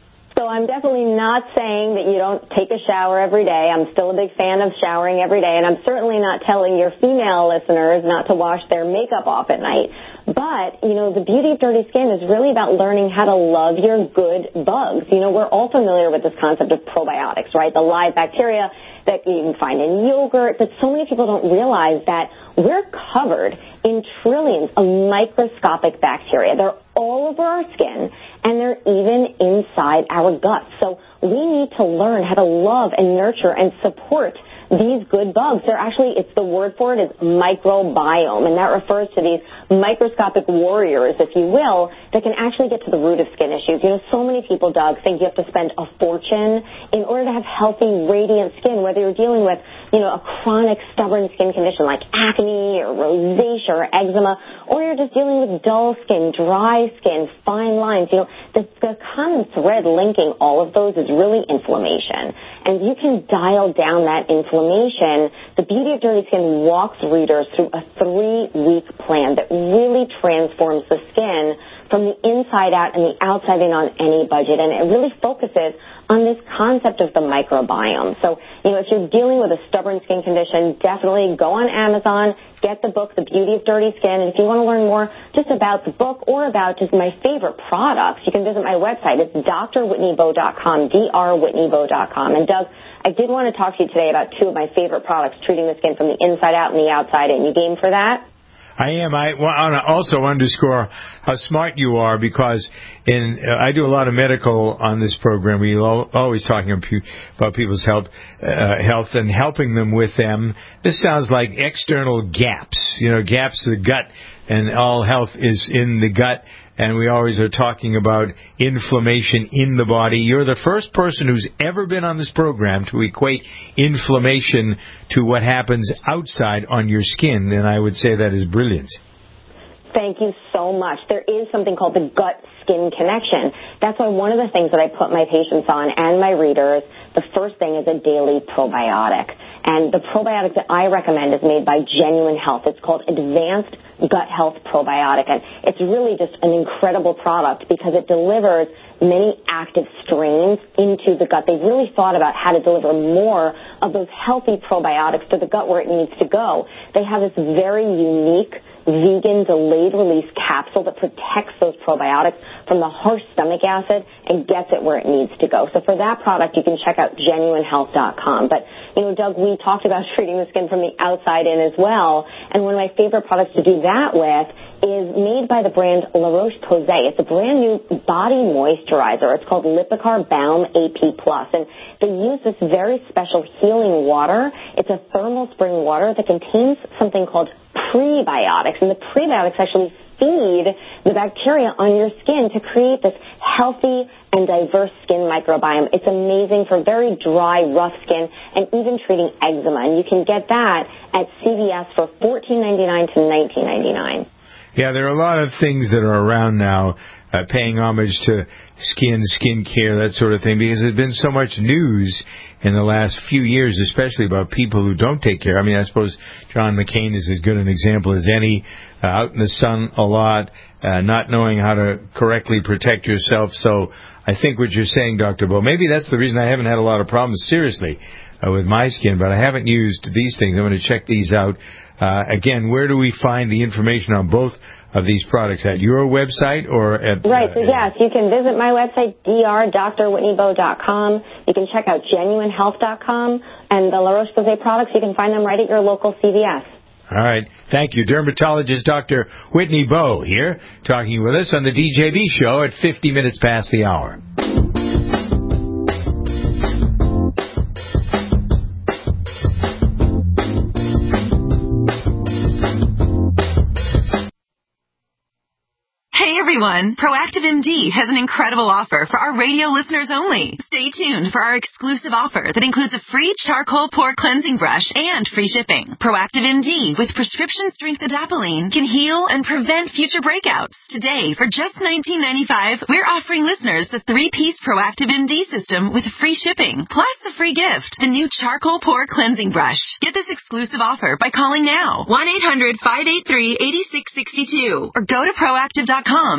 I'm definitely not saying that you don't take a shower every day. I'm still a big fan of showering every day, and I'm certainly not telling your female listeners not to wash their makeup off at night. But, you know, the beauty of dirty skin is really about learning how to love your good bugs. You know, we're all familiar with this concept of probiotics, right? The live bacteria that you can find in yogurt, but so many people don't realize that we're covered in trillions of microscopic bacteria. They're all over our skin, and they're even inside our guts. So we need to learn how to love and nurture and support these good bugs. They're actually, it's the word for it is microbiome, and that refers to these microscopic warriors, if you will, that can actually get to the root of skin issues. You know, so many people, Doug, think you have to spend a fortune in order to have healthy, radiant skin, whether you're dealing with, you know, a chronic, stubborn skin condition like acne or rosacea or eczema, or you're just dealing with dull skin, dry skin, fine lines. You know, the, the common thread linking all of those is really inflammation. And you can dial down that inflammation. The beauty of Dirty Skin walks readers through a three-week plan that really transforms the skin from the inside out and the outside in on any budget. And it really focuses on this concept of the microbiome. So, you know, if you're dealing with a stubborn skin condition, definitely go on Amazon, get the book, The Beauty of Dirty Skin. And if you want to learn more just about the book or about just my favorite products, you can visit my website. It's D R Whitney Bowe dot com, D R Whitney Bowe dot com. And Doug, I did want to talk to you today about two of my favorite products, treating the skin from the inside out and the outside in. You game for that? I am. I want to also underscore how smart you are, because in uh, I do a lot of medical on this program. We're always talking about people's health, uh, health and helping them with them. This sounds like external gaps, you know, gaps in the gut, and all health is in the gut. And we always are talking about inflammation in the body. You're the first person who's ever been on this program to equate inflammation to what happens outside on your skin, and I would say that is brilliant. Thank you so much. There is something called the gut-skin connection. That's why one of the things that I put my patients on and my readers, the first thing is a daily probiotic. And the probiotic that I recommend is made by Genuine Health. It's called Advanced Gut Health Probiotic. And it's really just an incredible product because it delivers many active strains into the gut. They've really thought about how to deliver more of those healthy probiotics to the gut where it needs to go. They have this very unique vegan delayed release capsule that protects those probiotics from the harsh stomach acid and gets it where it needs to go. So for that product, you can check out genuine health dot com. But, you know, Doug, we talked about treating the skin from the outside in as well. And one of my favorite products to do that with is made by the brand La Roche-Posay. It's a brand new body moisturizer. It's called Lipicar Balm A P plus. And they use this very special healing water. It's a thermal spring water that contains something called prebiotics. And the prebiotics actually feed the bacteria on your skin to create this healthy and diverse skin microbiome. It's amazing for very dry, rough skin and even treating eczema. And you can get that at C V S for fourteen ninety-nine to nineteen ninety-nine. Yeah, there are a lot of things that are around now uh, paying homage to skin, skin care, that sort of thing, because there's been so much news in the last few years, especially about people who don't take care. I mean, I suppose John McCain is as good an example as any, uh, out in the sun a lot, uh, not knowing how to correctly protect yourself. So I think what you're saying, Doctor Bowe, maybe that's the reason I haven't had a lot of problems seriously uh, with my skin, but I haven't used these things. I'm going to check these out. Uh, again, where do we find the information on both of these products? At your website or at... Right, uh, so yes, you can visit my website, D R Dr Whitney Bowe dot com. You can check out genuine health dot com. And the La Roche-Posay products, you can find them right at your local C V S. All right. Thank you. Dermatologist Doctor Whitney Bowe here, talking with us on the D J B show at fifty minutes past the hour. Hey everyone, Proactive M D has an incredible offer for our radio listeners only. Stay tuned for our exclusive offer that includes a free charcoal pore cleansing brush and free shipping. Proactive M D with prescription strength adapalene can heal and prevent future breakouts. Today, for just nineteen ninety-five dollars, we're offering listeners the three-piece Proactive M D system with free shipping, plus a free gift, the new charcoal pore cleansing brush. Get this exclusive offer by calling now, one eight hundred five eight three eight six six two, or go to proactive dot com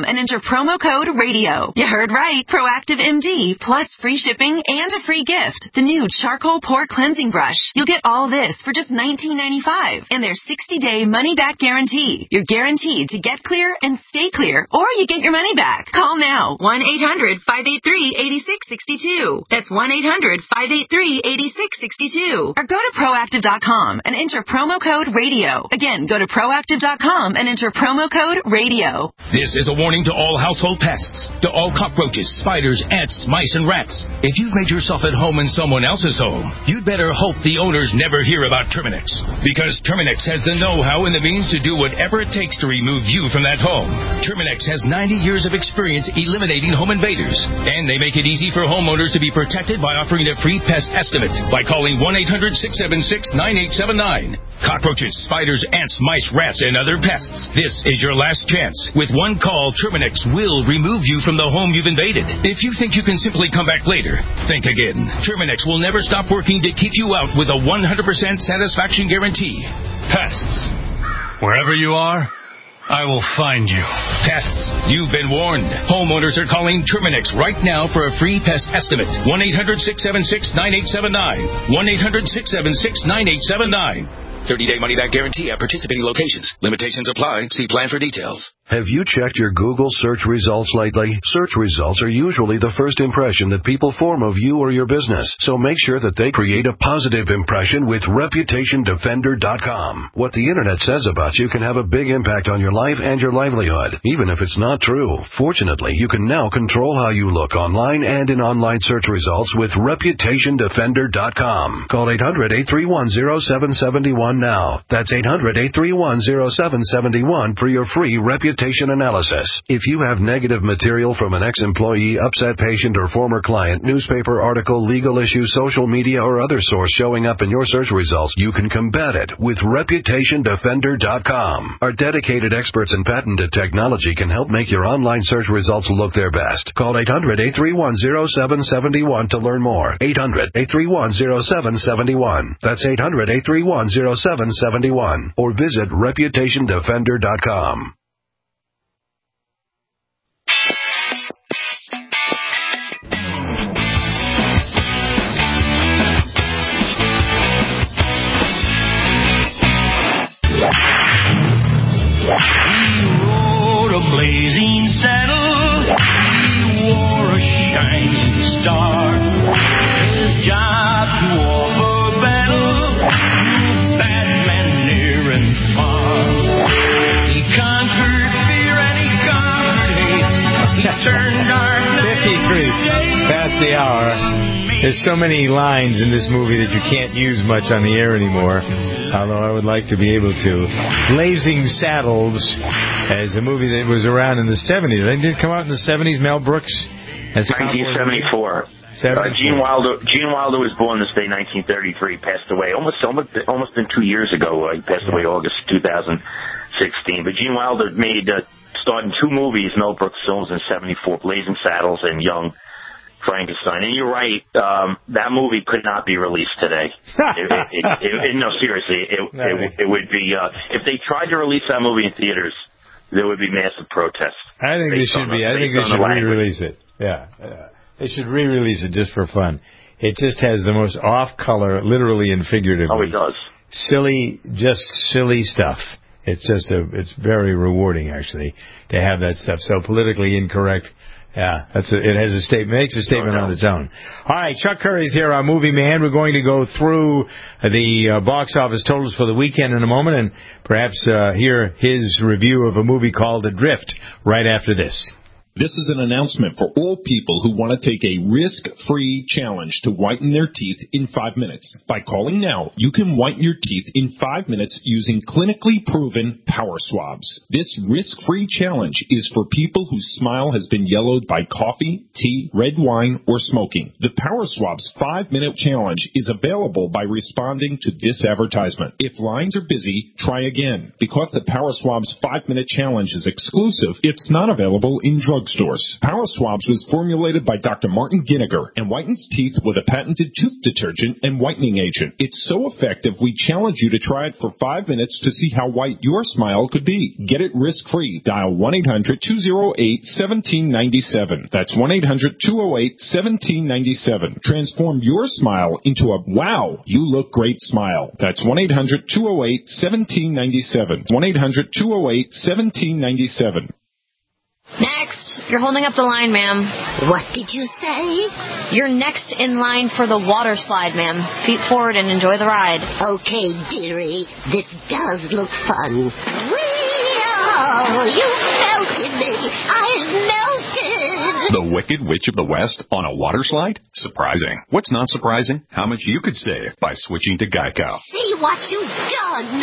and enter promo code RADIO. You heard right. Proactive M D, plus free shipping and a free gift. The new charcoal pore cleansing brush. You'll get all this for just nineteen ninety-five dollars and their sixty-day money-back guarantee. You're guaranteed to get clear and stay clear, or you get your money back. Call now, one eight hundred five eight three eight six six two. That's one eight hundred five eight three eight six six two. Or go to proactive dot com and enter promo code RADIO. Again, go to proactive dot com and enter promo code RADIO. This is a warning to all household pests, to all cockroaches, spiders, ants, mice, and rats. If you've made yourself at home in someone else's home, you'd better hope the owners never hear about Terminix. Because Terminix has the know-how and the means to do whatever it takes to remove you from that home. Terminix has ninety years of experience eliminating home invaders. And they make it easy for homeowners to be protected by offering a free pest estimate by calling one eight hundred six seven six nine eight seven nine. Cockroaches, spiders, ants, mice, rats, and other pests. This is your last chance. With one call, Terminix will remove you from the home you've invaded. If you think you can simply come back later, think again. Terminix will never stop working to keep you out with a one hundred percent satisfaction guarantee. Pests. Wherever you are, I will find you. Pests, you've been warned. Homeowners are calling Terminix right now for a free pest estimate. one eight hundred six seven six nine eight seven nine. one eight hundred six seven six nine eight seven nine. thirty-day money-back guarantee at participating locations. Limitations apply. See plan for details. Have you checked your Google search results lately? Search results are usually the first impression that people form of you or your business, so make sure that they create a positive impression with reputation defender dot com. What the Internet says about you can have a big impact on your life and your livelihood, even if it's not true. Fortunately, you can now control how you look online and in online search results with reputation defender dot com. Call eight hundred eight three one oh seven seven one now. That's eight hundred eight three one oh seven seven one for your free reputation analysis. If you have negative material from an ex-employee, upset patient, or former client, newspaper article, legal issue, social media, or other source showing up in your search results, you can combat it with reputation defender dot com. Our dedicated experts in patented technology can help make your online search results look their best. Call eight hundred eight three one oh seven seven one to learn more. eight hundred eight three one oh seven seven one. That's eight hundred eight three one oh seven seven one. Or visit reputation defender dot com. He rode a blazing saddle, he wore a shining star. His job to offer battle, bad men near and far. He conquered fear and he conquered hate. He turned darkness fifty-three, past the hour. There's so many lines in this movie that you can't use much on the air anymore, although I would like to be able to. Blazing Saddles is a movie that was around in the seventies. Did it come out in the seventies, Mel Brooks? nineteen seventy-four. Uh, Gene Wilder. Gene Wilder was born this day, nineteen thirty-three. Passed away almost, almost, almost been two years ago. Uh, he passed away August two thousand sixteen. But Gene Wilder made uh, starred in two movies, Mel Brooks films in seventy-four: Blazing Saddles and Young Frankenstein. And you're right, um, that movie could not be released today. it, it, it, it, no, seriously, it, it, it would be, uh, if they tried to release that movie in theaters, there would be massive protests. I think they should be. I think they should re-release it. Yeah. Uh, they should re-release it just for fun. It just has the most off-color, literally and figuratively. Oh, it does. Silly, just silly stuff. It's just a, it's very rewarding, actually, to have that stuff. So politically incorrect. Yeah, that's a, it has a statement, makes a statement on its own. All right, Chuck Curry's here, our movie man. We're going to go through the uh, box office totals for the weekend in a moment and perhaps uh, hear his review of a movie called Adrift right after this. This is an announcement for all people who want to take a risk-free challenge to whiten their teeth in five minutes. By calling now, you can whiten your teeth in five minutes using clinically proven power swabs. This risk-free challenge is for people whose smile has been yellowed by coffee, tea, red wine, or smoking. The Power Swabs five-minute challenge is available by responding to this advertisement. If lines are busy, try again. Because the Power Swabs five-minute challenge is exclusive, it's not available in drug drugstores. Power Swabs was formulated by Doctor Martin Ginniger and whitens teeth with a patented tooth detergent and whitening agent. It's so effective, we challenge you to try it for five minutes to see how white your smile could be. Get it risk-free. Dial one eight hundred two oh eight one seven nine seven. That's one eight hundred two oh eight one seven nine seven. Transform your smile into a wow, you look great smile. That's one eight hundred two oh eight one seven nine seven. one eight hundred two oh eight one seven nine seven. Next. You're holding up the line, ma'am. What did you say? You're next in line for the water slide, ma'am. Feet forward and enjoy the ride. Okay, dearie. This does look fun. Whee-oh, you melted me. I melted. The Wicked Witch of the West on a water slide? Surprising. What's not surprising? How much you could save by switching to Geico. See what you've done.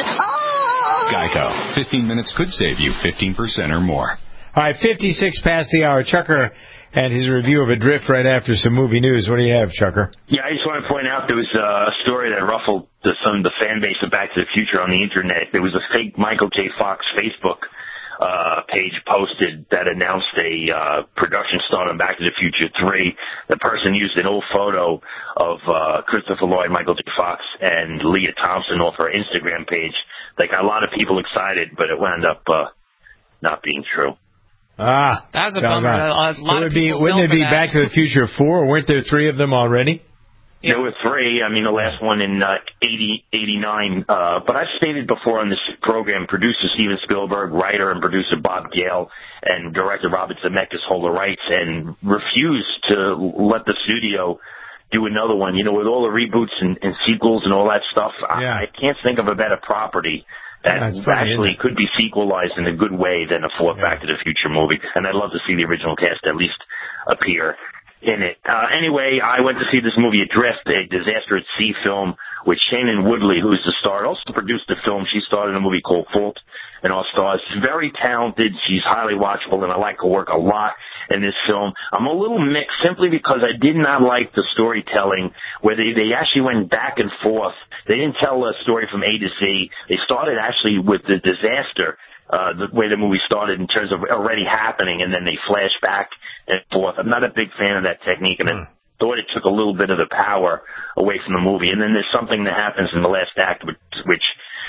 Oh! Geico. fifteen minutes could save you fifteen percent or more. All right, fifty-six past the hour. Chucker and his review of Adrift right after some movie news. What do you have, Chucker? Yeah, I just want to point out there was uh, a story that ruffled the, some of the fan base of Back to the Future on the Internet. There was a fake Michael J. Fox Facebook uh, page posted that announced a uh, production start on Back to the Future three. The person used an old photo of uh, Christopher Lloyd, Michael J. Fox, and Leah Thompson off her Instagram page. That got a lot of people excited, but it wound up uh, not being true. Ah, that was a bummer. A lot would of it be, people wouldn't it be that. Back to the Future four? Weren't there three of them already? Yeah. There were three. I mean, the last one in uh, eighty, eighty-nine. Uh, but I've stated before on this program, producer Steven Spielberg, writer and producer Bob Gale, and director Robert Zemeckis hold the rights and refuse to let the studio do another one. You know, with all the reboots and, and sequels and all that stuff, yeah. I, I can't think of a better property that yeah, funny, actually could be sequelized in a good way than a fourth yeah. Back to the Future movie. And I'd love to see the original cast at least appear in it. Uh, anyway, I went to see this movie Adrift, a disaster at sea film with Shailene Woodley, who's the star. Also produced the film. She starred in a movie called Fault in Our Stars. She's very talented. She's highly watchable, and I like her work a lot in this film. I'm a little mixed simply because I did not like the storytelling where they, they actually went back and forth. They didn't tell a story from A to Z. They started actually with the disaster, uh, the way the movie started in terms of already happening, and then they flash back and forth. I'm not a big fan of that technique, and I thought it took a little bit of the power away from the movie. And then there's something that happens in the last act which, which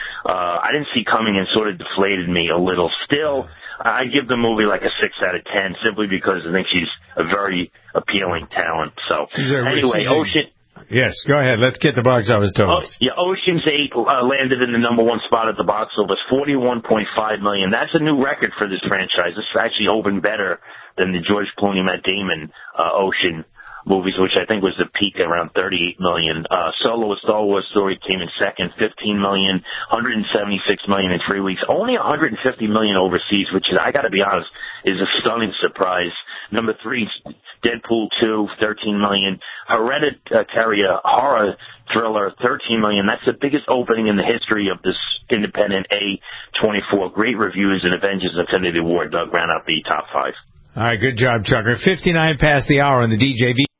uh, I didn't see coming and sort of deflated me a little. Still, I give the movie like a six out of ten simply because I think she's a very appealing talent. So anyway, Ocean. Yes, go ahead. Let's get the box office totals. Oh, yeah, Ocean's eight uh, landed in the number one spot at the box office, forty-one point five million dollars. That's a new record for this franchise. This actually opened better than the George Clooney, Matt Damon uh, Ocean movies, which I think was the peak at around thirty-eight million dollars. Uh, Solo, a Star Wars Story, came in second, fifteen million dollars, one hundred seventy-six million dollars in three weeks. Only one hundred fifty million dollars overseas, which is, I got to be honest, is a stunning surprise. Number three, Deadpool two, thirteen million dollars. Hereditary, a horror thriller, thirteen million dollars. That's the biggest opening in the history of this independent A twenty-four. Great reviews and Avengers Infinity War. Doug ran out the top five. All right, good job, Chucker. fifty-nine past the hour on the D J V.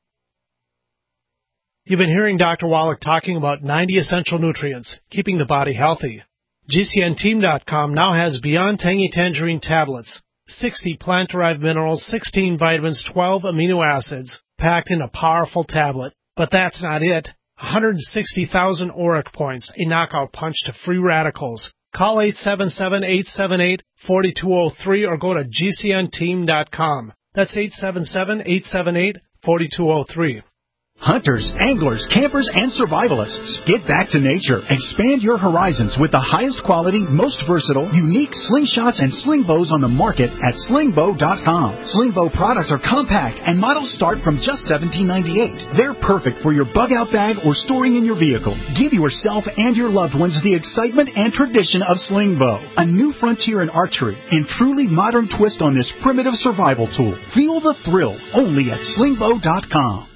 You've been hearing Doctor Wallach talking about ninety essential nutrients, keeping the body healthy. G C N team dot com now has Beyond Tangy Tangerine tablets, sixty plant-derived minerals, sixteen vitamins, twelve amino acids, packed in a powerful tablet. But that's not it. one hundred sixty thousand auric points, a knockout punch to free radicals. Call eight seven seven, eight seven eight, four two zero three or go to G C N team dot com. That's eight seven seven, eight seven eight, four two zero three. Hunters, anglers, campers, and survivalists. Get back to nature. Expand your horizons with the highest quality, most versatile, unique slingshots and sling bows on the market at sling bow dot com. Sling bow products are compact and models start from just seventeen ninety-eight. They're perfect for your bug out bag or storing in your vehicle. Give yourself and your loved ones the excitement and tradition of sling bow. A new frontier in archery and truly modern twist on this primitive survival tool. Feel the thrill only at sling bow dot com.